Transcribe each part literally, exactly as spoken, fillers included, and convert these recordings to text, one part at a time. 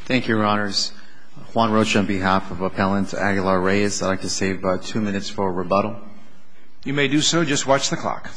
Thank you, Your Honors. Juan Rocha on behalf of Appellant Aguilar-Reyes. I'd like to save uh, two minutes for rebuttal. You may do so. Just watch the clock.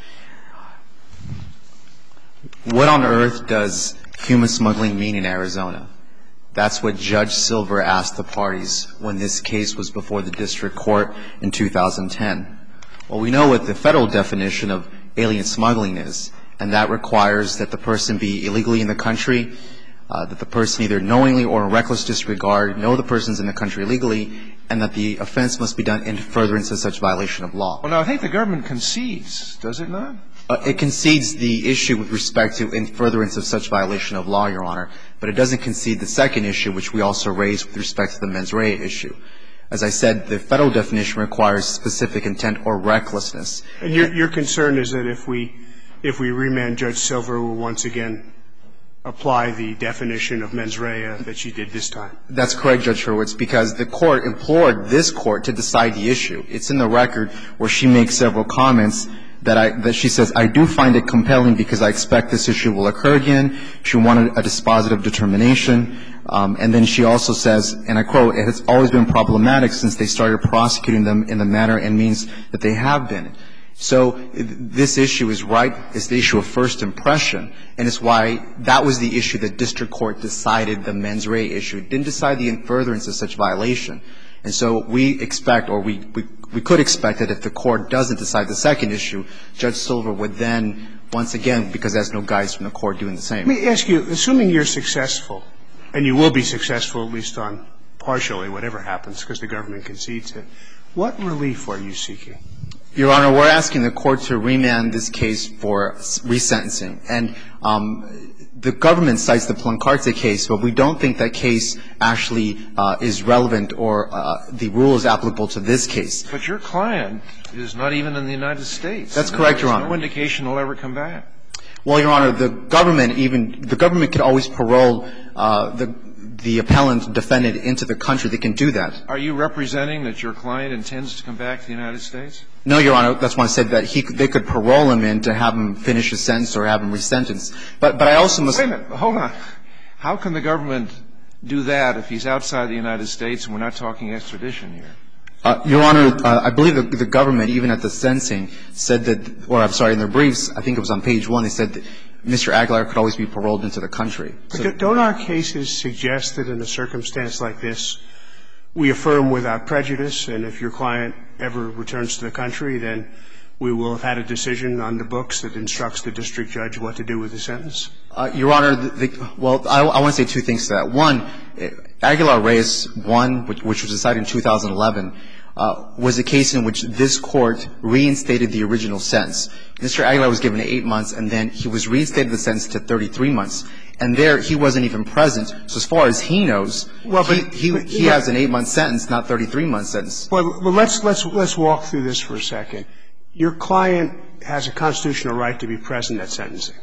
What on earth does human smuggling mean in Arizona? That's what Judge Silver asked the parties when this case was before the district court in two thousand ten. Well, we know what the federal definition of alien smuggling is, and that requires that the person be illegally in the country, uh, that the person either knowingly or in reckless disregard know the person's in the country illegally, and that the offense must be done in furtherance of such violation of law. Well, now, I think the government concedes, does it not? Uh, it concedes the issue with respect to in furtherance of such violation of law, Your Honor, but it doesn't concede the second issue, which we also raised with respect to the mens rea issue. As I said, the federal definition requires specific intent or recklessness. And your, your concern is that if we, if we remand, Judge Silver will once again apply the definition of mens rea that she did this time? That's correct, Judge Hurwitz, because the court implored this court to decide the issue. It's in the record where she makes several comments that I, that she says, I do find it compelling because I expect this issue will occur again. She wanted a dispositive determination. Um, and then she also says, and I quote, it has always been problematic since they started prosecuting them in the manner and means that they have been. So this issue is right, it's the issue of first impression, and it's why that was the issue that district court decided the mens rea issue. It didn't decide the in furtherance of such violation. And so we expect, or we, we, we could expect that if the court doesn't decide the second issue, Judge Silver would then, once again, because there's no guidance from the court, doing the same. Let me ask you, assuming you're successful, and you will be successful at least on partially whatever happens because the government concedes it, what relief are you seeking? Your Honor, we're asking the court to remand this case for resentencing. And um, the government cites the Plancarte case, but we don't think that case actually uh, is relevant or uh, the rule is applicable to this case. But your client is not even in the United States. That's correct, Your Honor. There's no indication he'll ever come back. Well, Your Honor, the government even the government could always parole uh, the the appellant defendant into the country. They can do that. Are you representing that your client intends to come back to the United States? No, Your Honor. That's why I said that he they could parole him in to have him finish his sentence or have him resentenced. But but I also must. Wait a minute. Hold on. How can the government do that if he's outside the United States and we're not talking extradition here? Uh, Your Honor, uh, I believe the, the government, even at the sentencing, said that, or I'm sorry, in their briefs, I think it was on page one, they said that Mister Aguilar could always be paroled into the country. So don't our cases suggest that in a circumstance like this, we affirm without prejudice, and if your client ever returns to the country, then we will have had a decision on the books that instructs the district judge what to do with the sentence? Uh, Your Honor, the, the, well, I, I want to say two things to that. One, Aguilar-Reyes one, which, which was decided in two thousand eleven, uh, was a case in which this court reinstated the original sentence. Mister Aguilar was given eight months, and then he was reinstated the sentence to thirty-three months. And there, he wasn't even present. So as far as he knows, well, but, he, he, but, he has an eight-month sentence, not thirty-three-month sentence. Well, well, let's, let's, let's walk through this for a second. Your client has a constitutional right to be present at sentencing.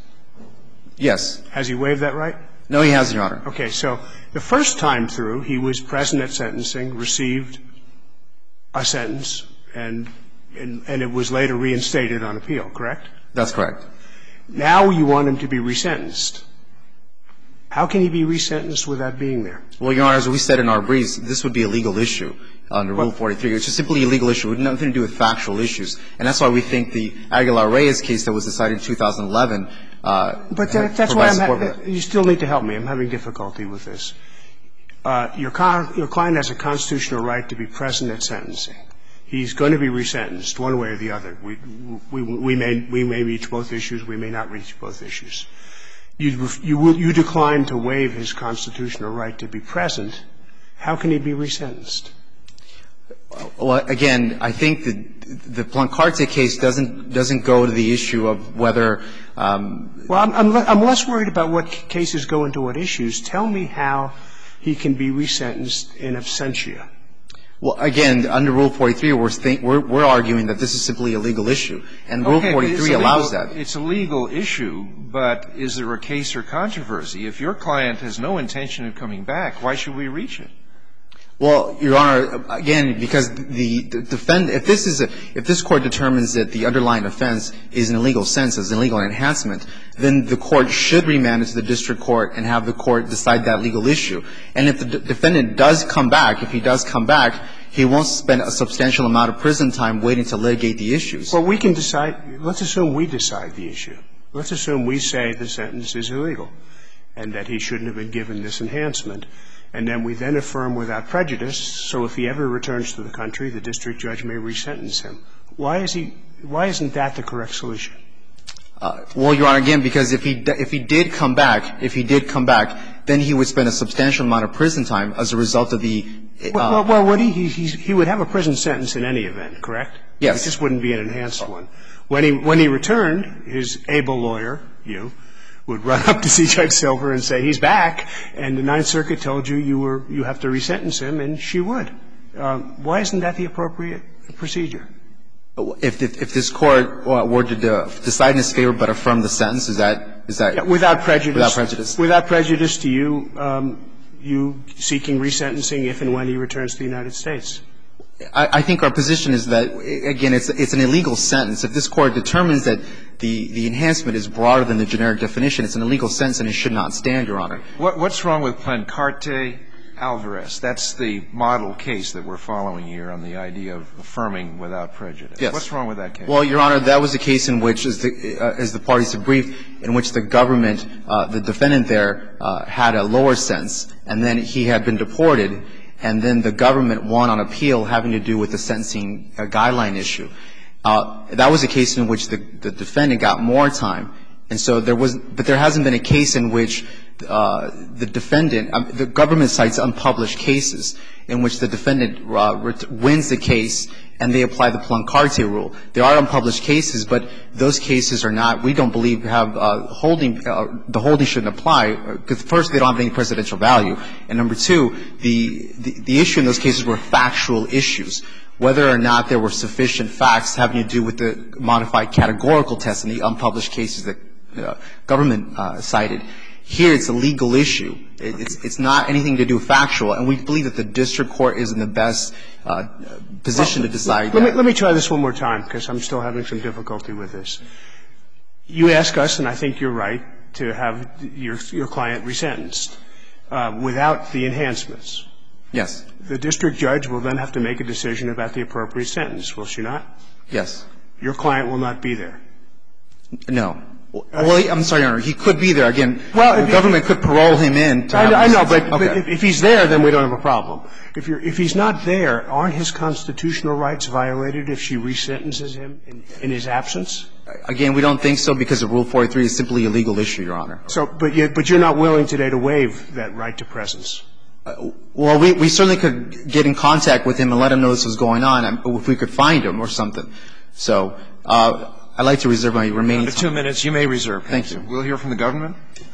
Yes. Has he waived that right? No, he hasn't, Your Honor. Okay. So the first time through, he was present at sentencing, received a sentence, and, and, and it was later reinstated on appeal, correct? That's correct. Now you want him to be resentenced. How can he be resentenced without being there? Well, Your Honor, as we said in our briefs, this would be a legal issue under Rule forty-three. It's just simply a legal issue. It had nothing to do with factual issues. And that's why we think the Aguilar-Reyes case that was decided in two thousand eleven uh, But that, that's why I'm ha- you still need to help me. I'm having difficulty with this. Uh, your, con- your client has a constitutional right to be present at sentencing. He's going to be resentenced one way or the other. We, we, we, may, we may reach both issues. We may not reach both issues. You, you, you decline to waive his constitutional right to be present. How can he be resentenced? Well, again, I think the, the Plancarte case doesn't, doesn't go to the issue of whether um, – Well, I'm, I'm, I'm less worried about what cases go into what issues. Tell me how he can be resentenced in absentia. Well, again, under Rule forty-three, we're, think, we're, we're arguing that this is simply a legal issue. And Rule okay, forty-three allows that. It's a legal issue, but is there a case or controversy? If your client has no intention of coming back, why should we reach it? Well, Your Honor, again, because the, the defend if this is a if this court determines that the underlying offense is an illegal sentence, is an illegal enhancement, then the court should remand it to the district court and have the court decide that legal issue. And if the d- defendant does come back, if he does come back, he won't spend a substantial amount of prison time waiting to litigate the issues. Well, we can decide. Let's assume we decide the issue. Let's assume we say the sentence is illegal and that he shouldn't have been given this enhancement. And then we then affirm without prejudice, so if he ever returns to the country, the district judge may resentence him. Why is he – why isn't that the correct solution? Uh, well, Your Honor, again, because if he if he did come back, if he did come back, then he would spend a substantial amount of prison time as a result of the uh, – Well, well, well would he, he, he would have a prison sentence in any event, correct? Yes. It just wouldn't be an enhanced one. When he, when he returned, his able lawyer, you, would run up to see Judge Silver and say, he's back, and the Ninth Circuit told you you were you have to resentence him, and she would. Um, why isn't that the appropriate procedure? If, if, if this court were to decide in his favor but affirm the sentence, is that – is that – yeah, without prejudice. Without prejudice. Without prejudice to you, um, you seeking resentencing if and when he returns to the United States. I, I think our position is that, again, it's it's an illegal sentence. If this Court determines that the, the enhancement is broader than the generic definition, it's an illegal sentence and it should not stand, Your Honor. What, what's wrong with Plancarte Alvarez? That's the model case that we're following here on the idea of affirming without prejudice. Yes. What's wrong with that case? Well, Your Honor, that was a case in which, as the, uh, as the parties have briefed, in which the government, uh, the defendant there, uh, had a lower sentence, and then he had been deported, and then the government won on appeal having to do with the sentencing uh, guideline issue. Uh, that was a case in which the, the defendant got more time. And so there was – but there hasn't been a case in which uh, the defendant um, – the government cites unpublished cases in which the defendant uh, ret- wins the case and they apply the Plancarte rule. There are unpublished cases, but those cases are not – we don't believe have uh, holding uh, – the holding shouldn't apply because, first, they don't have any presidential value. And number two, the, the, the issue in those cases were factual issues. Whether or not there were sufficient facts having to do with the modified categorical test in the unpublished cases that uh, government uh, cited. Here, it's a legal issue. It, it's, it's not anything to do with factual, and we believe that the district court is in the best uh, position well, to decide let that. Me, let me try this one more time, because I'm still having some difficulty with this. You ask us, and I think you're right, to have your, your client resentenced uh, without the enhancements. Yes. The district judge will then have to make a decision about the appropriate sentence, will she not? Yes. Your client will not be there. No. Well, he, I'm sorry, Your Honor. He could be there. Again, well, the government could parole him in. To I, have I know, but, okay. but if, if he's there, then we don't have a problem. If, you're, if he's not there, aren't his constitutional rights violated if she resentences him in, in his absence? Again, we don't think so because of Rule forty-three is simply a legal issue, Your Honor. So, but, you, but you're not willing today to waive that right to presence? Uh, well, we, we certainly could get in contact with him and let him know this was going on if we could find him or something. So uh, I'd like to reserve my remaining time. Two minutes. You may reserve. Thank you. We'll hear from the government.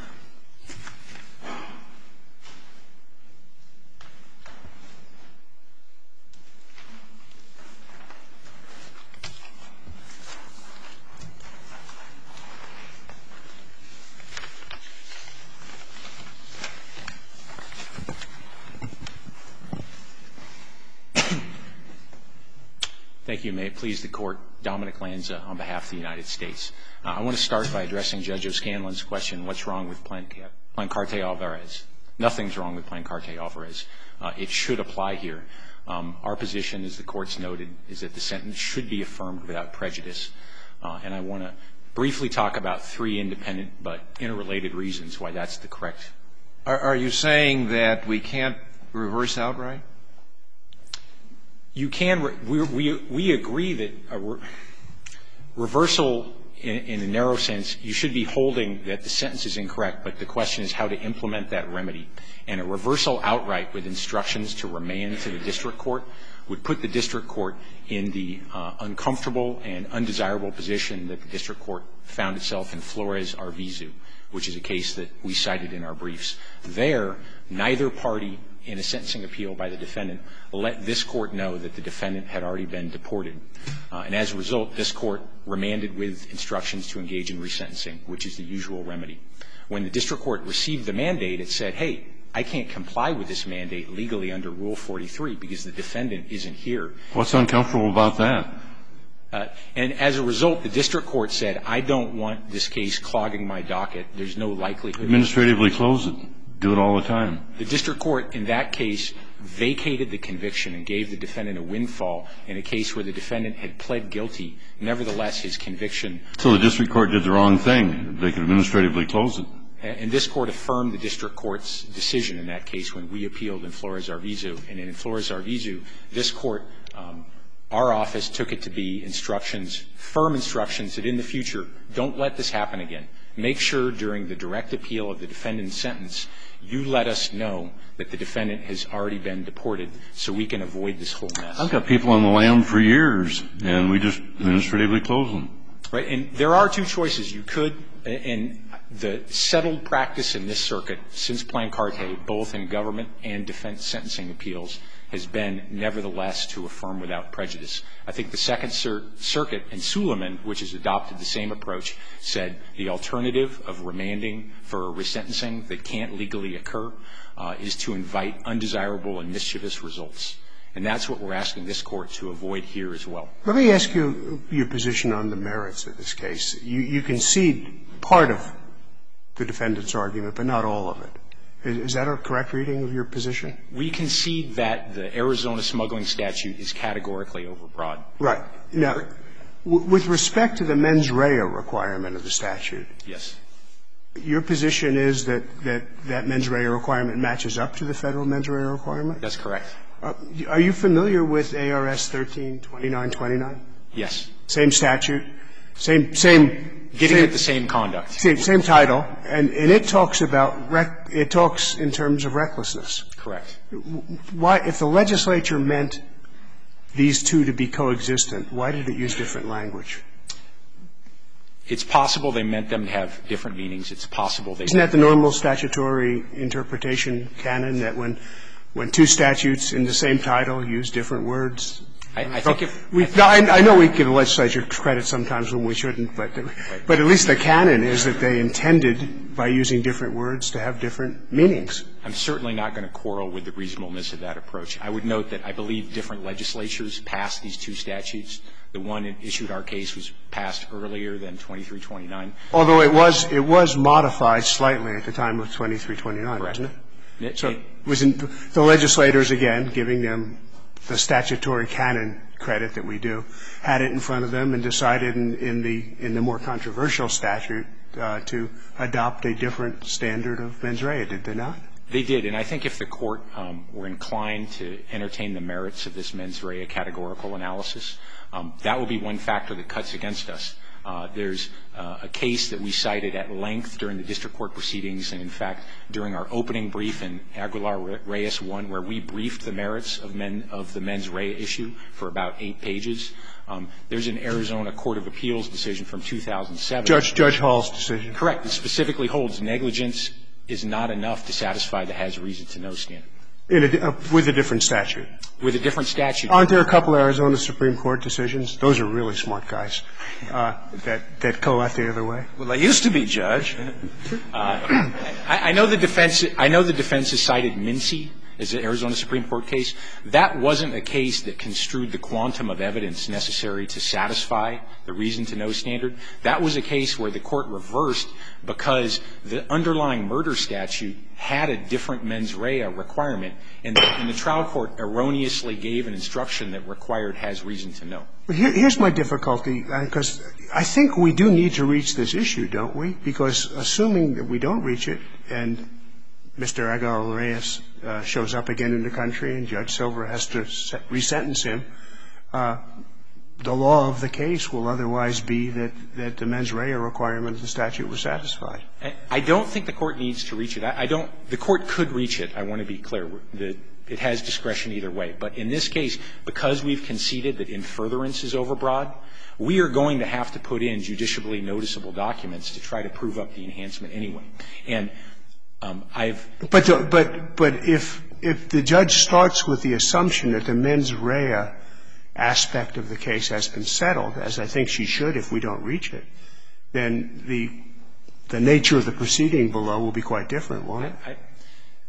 Thank you. May it please the Court. Dominic Lanza on behalf of the United States. Uh, I want to start by addressing Judge O'Scanlan's question, what's wrong with Plancarte Alvarez? Nothing's wrong with Plancarte Alvarez. Uh, it should apply here. Um, our position, as the Court's noted, is that the sentence should be affirmed without prejudice. Uh, and I want to briefly talk about three independent but interrelated reasons why that's the correct. Are, are you saying that we can't reverse outright? You can. Re- we, we, we agree that a re- reversal in, in a narrow sense, you should be holding that the sentence is incorrect, but the question is how to implement that remedy. And a reversal outright with instructions to remand to the district court would put the district court in the uh, uncomfortable and undesirable position that the district court found itself in Flores-Arvizu, which is a case that we cited in our briefs. There, neither party in a sentencing appeal by the defendant let this court know that the defendant had already been deported. Uh, and as a result, this court remanded with instructions to engage in resentencing, which is the usual remedy. When the district court received the mandate, it said, hey, I can't comply with this mandate legally under Rule forty-three because the defendant isn't here. What's uncomfortable about that? Uh, and as a result, the district court said, I don't want this case clogging my docket. There's no likelihood. Administratively close it. Do it all the time. The district court in that case vacated the conviction and gave the defendant a windfall in a case where the defendant had pled guilty. Nevertheless, his conviction. So the district court did the wrong thing. They could administratively close it. And this court affirmed the district court's decision in that case when we appealed in Flores-Arvizu. And in Flores-Arvizu, this court, um, our office took it to be instructions, firm instructions that in the future, don't let this happen again. Make sure during the direct appeal of the defendant's sentence, you let us know that the defendant has already been deported so we can avoid this whole mess. I've got people on the lam for years, and we just administratively close them. Right. And there are two choices. You could, and the settled practice in this circuit since Plancarte, both in government and defense sentencing appeals, has been nevertheless to affirm without prejudice. I think the Second Cir- Circuit in Suleiman, which has adopted the same approach, said the alternative of remanding for resentencing that can't legally occur uh, is to invite undesirable and mischievous results. And that's what we're asking this Court to avoid here as well. Let me ask you your position on the merits of this case. You, you concede part of the defendant's argument, but not all of it. Is, is that a correct reading of your position? We concede that the Arizona smuggling statute is categorically overbroad. Right. Now, w- with respect to the mens rea requirement of the statute, yes, your position is that, that that mens rea requirement matches up to the federal mens rea requirement? That's correct. Uh, are you familiar with A R S thirteen twenty-nine twenty-nine? Yes. Same statute, same same Getting same, at the same conduct. Same, same title, and, and it talks about rec, it talks in terms of recklessness. Correct. Why, if the legislature meant these two to be coexistent, why did it use different language? It's possible they meant them to have different meanings. It's possible they Isn't that the normal statutory interpretation canon, that when when two statutes in the same title use different words? I, I think if we, I, I know we give the legislature credit sometimes when we shouldn't, but but at least the canon is that they intended, by using different words, to have different meanings. I'm certainly not going to quarrel with the reasonableness of that approach. I would note that I believe different legislatures passed these two statutes. The one that issued our case was passed earlier than twenty-three twenty-nine. Although it was it was modified slightly at the time of twenty-three twenty-nine, wasn't it? It, So it, it wasn't the legislators, again, giving them the statutory canon credit that we do, had it in front of them and decided in, in the in the more controversial statute uh, to adopt a different standard of mens rea, did they not? They did, and I think if the Court um, were inclined to entertain the merits of this mens rea categorical analysis, um, that would be one factor that cuts against us. Uh, there's uh, a case that we cited at length during the district court proceedings, and in fact, during our opening brief in Aguilar-Reyes one, where we briefed the merits of, men, of the mens rea issue for about eight pages. Um, there's an Arizona Court of Appeals decision from two thousand seven. Judge Judge Hall's decision. Correct. It specifically holds negligence is not enough to satisfy the has reason to know standard. In a, uh, with a different statute. With a different statute. Aren't there a couple of Arizona Supreme Court decisions? Those are really smart guys uh, that that go out the other way. Well, they used to be, Judge. Uh, I, I know the defense. I know the defense has cited Mincy as an Arizona Supreme Court case. That wasn't a case that construed the quantum of evidence necessary to satisfy the reason to know standard. That was a case where the Court reversed because the underlying murder statute had a different mens rea requirement, and the, and the trial court erroneously gave an instruction that required has reason to know. But here, here's my difficulty, because I think we do need to reach this issue, don't we? Because assuming that we don't reach it, and Mister Aguilar-Reyes uh, shows up again in the country and Judge Silver has to set, resentence him, uh, the law of the case will otherwise be that, that the mens rea requirement of the statute was satisfied. I don't think the Court needs to reach it. I, I don't – the Court could reach it. I want to be clear. The, it has discretion either way. But in this case, because we've conceded that in furtherance is overbroad, we are going to have to put in judicially noticeable documents to try to prove up the enhancement anyway. And um, I've – But, the, but, but if, if the judge starts with the assumption that the mens rea aspect of the case has been settled, as I think she should if we don't reach it, then the the nature of the proceeding below will be quite different, won't it? I,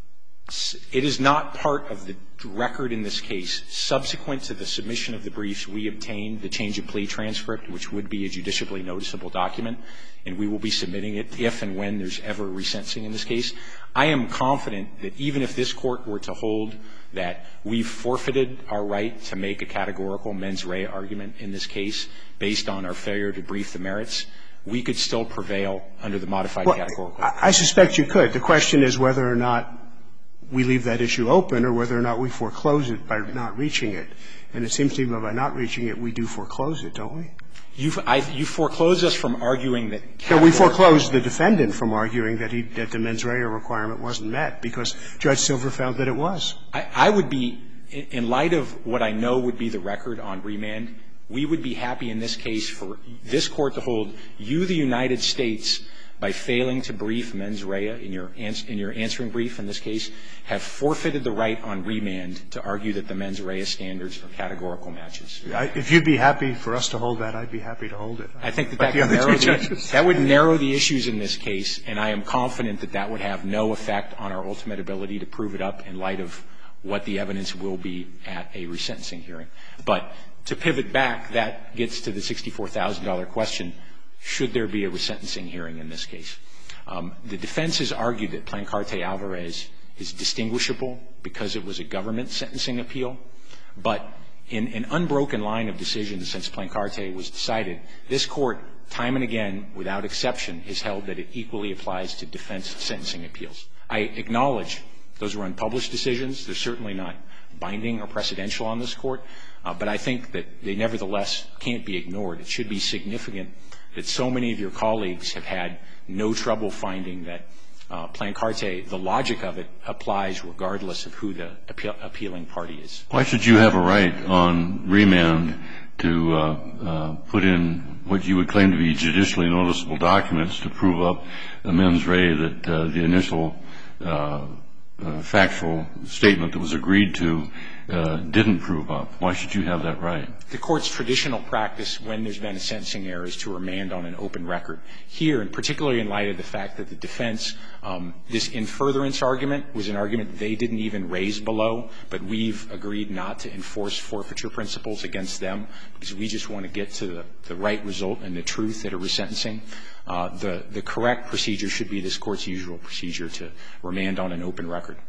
It is not part of the record in this case. Subsequent to the submission of the briefs, we obtained the change of plea transcript, which would be a judicially noticeable document, and we will be submitting it if and when there's ever resentencing in this case. I am confident that even if this Court were to hold that we've forfeited our right to make a categorical mens rea argument in this case based on our failure to brief the merits, we could still prevail under the modified well, categorical. I suspect you could. The question is whether or not we leave that issue open or whether or not we foreclose it by not reaching it. And it seems to me by not reaching it, we do foreclose it, don't we? You, I, you foreclose us from arguing that. No, we foreclosed the defendant from arguing that he, that the mens rea requirement wasn't met because Judge Silver found that it was. I, I would be, in light of what I know would be the record on remand, we would be happy in this case for this Court to hold you, the United States, by failing to brief mens rea in your, in your answering brief in this case, have forfeited the right on remand to argue that the mens rea standards are categorical matches. I, if you'd be happy for us to hold that, I'd be happy to hold it. I think that that, could narrow the, that would narrow the issues in this case, and I am confident that that would have no effect on our ultimate ability to prove it up in light of what the evidence will be at a resentencing hearing. But to pivot back, that gets to the sixty-four thousand dollar question. Should there be a resentencing hearing in this case? Um, the defense has argued that Plancarte Alvarez is distinguishable because it was a government sentencing appeal. But in an unbroken line of decisions since Plancarte was decided, this Court, time and again, without exception, has held that it equally applies to defense sentencing appeals. I acknowledge those were unpublished decisions. They're certainly not binding or precedential on this Court. Uh, but I think that they nevertheless can't be ignored. It should be significant that so many of your colleagues have had no trouble finding that uh, Plancarte, the logic of it, applies regardless of who the appeal, appealing party is. Why should you have a right on remand to uh, uh, put in what you would claim to be judicially noticeable documents to prove up the mens rea that uh, the initial uh, uh, factual statement that was agreed to uh, didn't prove up? Why should you have that right? The Court's traditional practice when there's been a sentencing error is to remand on an open record. Here, and particularly in light of the fact that the defense, um, this in furtherance argument was an argument they didn't even raise below, but we've agreed not to enforce forfeiture principles against them because we just want to get to the, the right result and the truth at a resentencing. Uh, the, the correct procedure should be this Court's usual procedure to remand on an open record.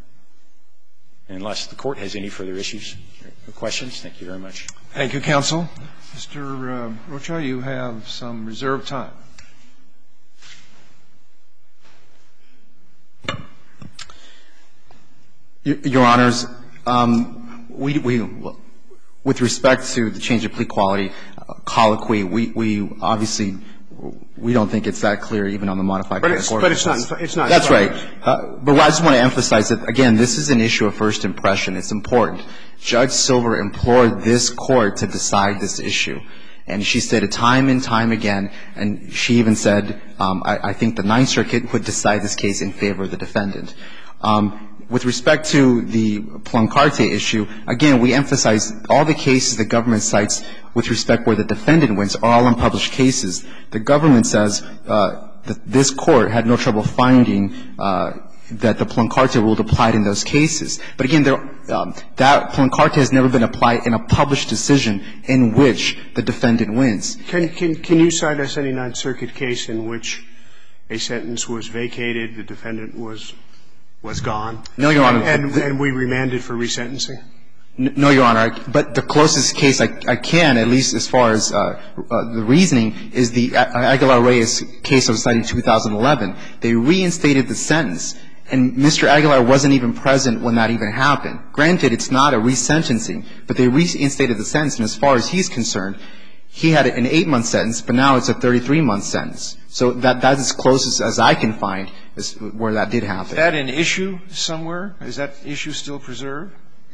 Unless the Court has any further issues or questions, thank you very much. Thank you, counsel. Mister Uh, Rocha, you have some reserved time. Your Honors, um, we, we, with respect to the change of plea quality, uh, colloquy, we, we obviously we don't think it's that clear even on the modified but it's, but it's not. It's not. That's right. Uh, but I just want to emphasize that again, this is an issue of first impression. It's important. Judge Silver implored this Court to decide this issue, and she said it time and time again. And she even said, um, I, I think the Ninth Circuit would decide this case in favor of the defendant. Um, With respect to the Plancarte issue, again, we emphasize all the cases the government cites with respect where the defendant wins are all unpublished cases. The government says uh, that this Court had no trouble finding uh, that the Plancarte rule applied in those cases. But again, there, um, that Plancarte has never been applied in a published decision in which the defendant wins. Can, can, can you cite us any Ninth Circuit case in which a sentence was vacated, the defendant was was gone? No, Your Honor. And, and we remanded for resentencing? No, Your Honor. But the closest case I, I can, at least as far as uh, uh, the reasoning, is the Aguilar-Reyes case of citing two thousand eleven. They reinstated the sentence, and Mister Aguilar wasn't even present when that even happened. Granted, it's not a resentencing, but they reinstated the sentence, and as far as he's concerned, he had an eight-month sentence, but now it's a thirty-three month sentence. So that that's as close as, as I can find is where that did happen. Is that an issue somewhere? Is that issue still preserved?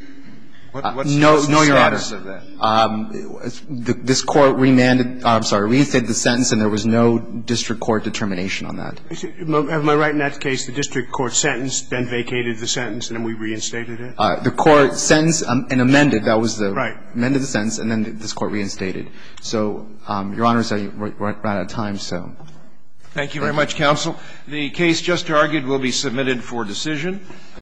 What, what's, uh, no, what's the no, Your status Honor. of that? Um, the, this Court remanded, uh, I'm sorry, reinstated the sentence, and there was no district court determination on that. Am I right in that case? The district court sentenced, then vacated the sentence, and then we reinstated it? Uh, the Court sentenced um, and amended. That was the right. amended the sentence, and then this Court reinstated. So, um, Your Honor, we're, we're out of time. So, thank you very much, counsel. The case just argued will be submitted for decision.